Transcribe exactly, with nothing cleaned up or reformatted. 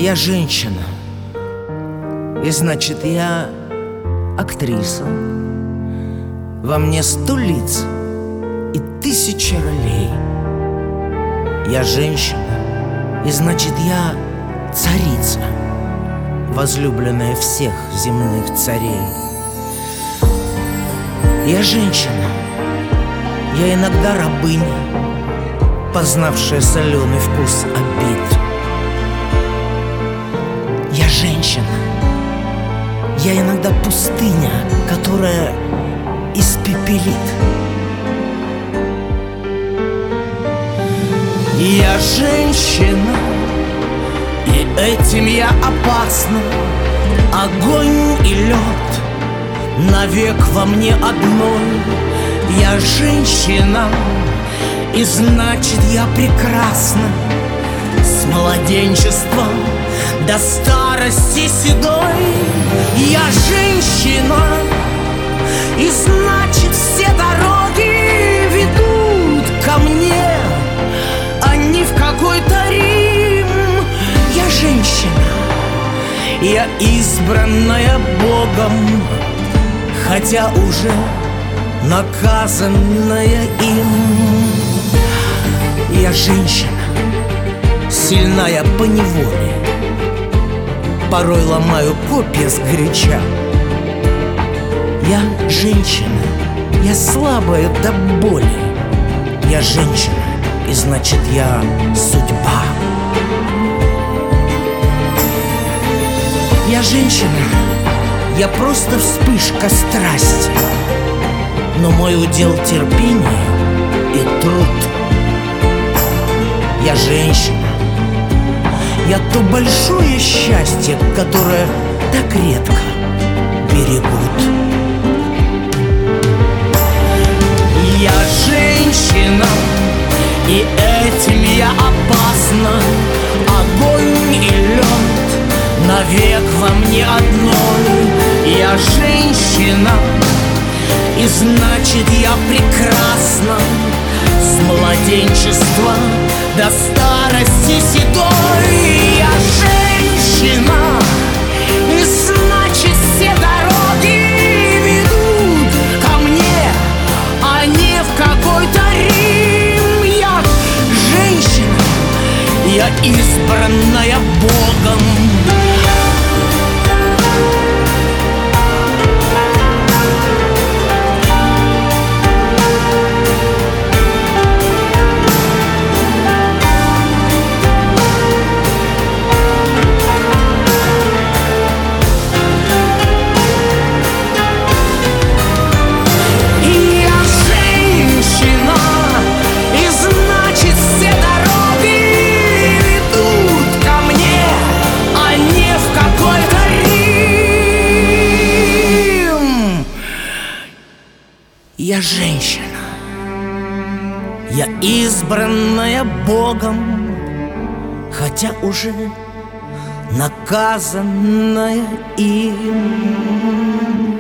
Я женщина, и значит я актриса. Во мне сто лиц и тысячи ролей. Я женщина, и значит я царица, возлюбленная всех земных царей. Я женщина, я иногда рабыня, познавшая соленый вкус обид. Я женщина, я иногда пустыня, которая испепелит. Я женщина, и этим я опасна. Огонь и лед навек во мне одной. Я женщина, и значит я прекрасна. С младенчества до старости седой. Я женщина, и значит все дороги ведут ко мне, а не в какой-то Рим. Я женщина, я избранная Богом, хотя уже наказанная им. Я женщина, сильная поневоле, порой ломаю копья сгоряча. Я женщина, я слабая до боли. Я женщина, и значит я судьба. Я женщина, я просто вспышка страсти, но мой удел терпение и труд. Я женщина, я то большое счастье, которое так редко берегут. Я женщина, и этим я опасна. Огонь и лед навек во мне одной. Я женщина, и значит я прекрасна. С младенчества до старости седой. Я женщина, и значит все дороги ведут ко мне, а не в какой-то Рим. Я женщина, я избранная Богом. Я женщина, я избранная Богом, хотя уже наказанная им.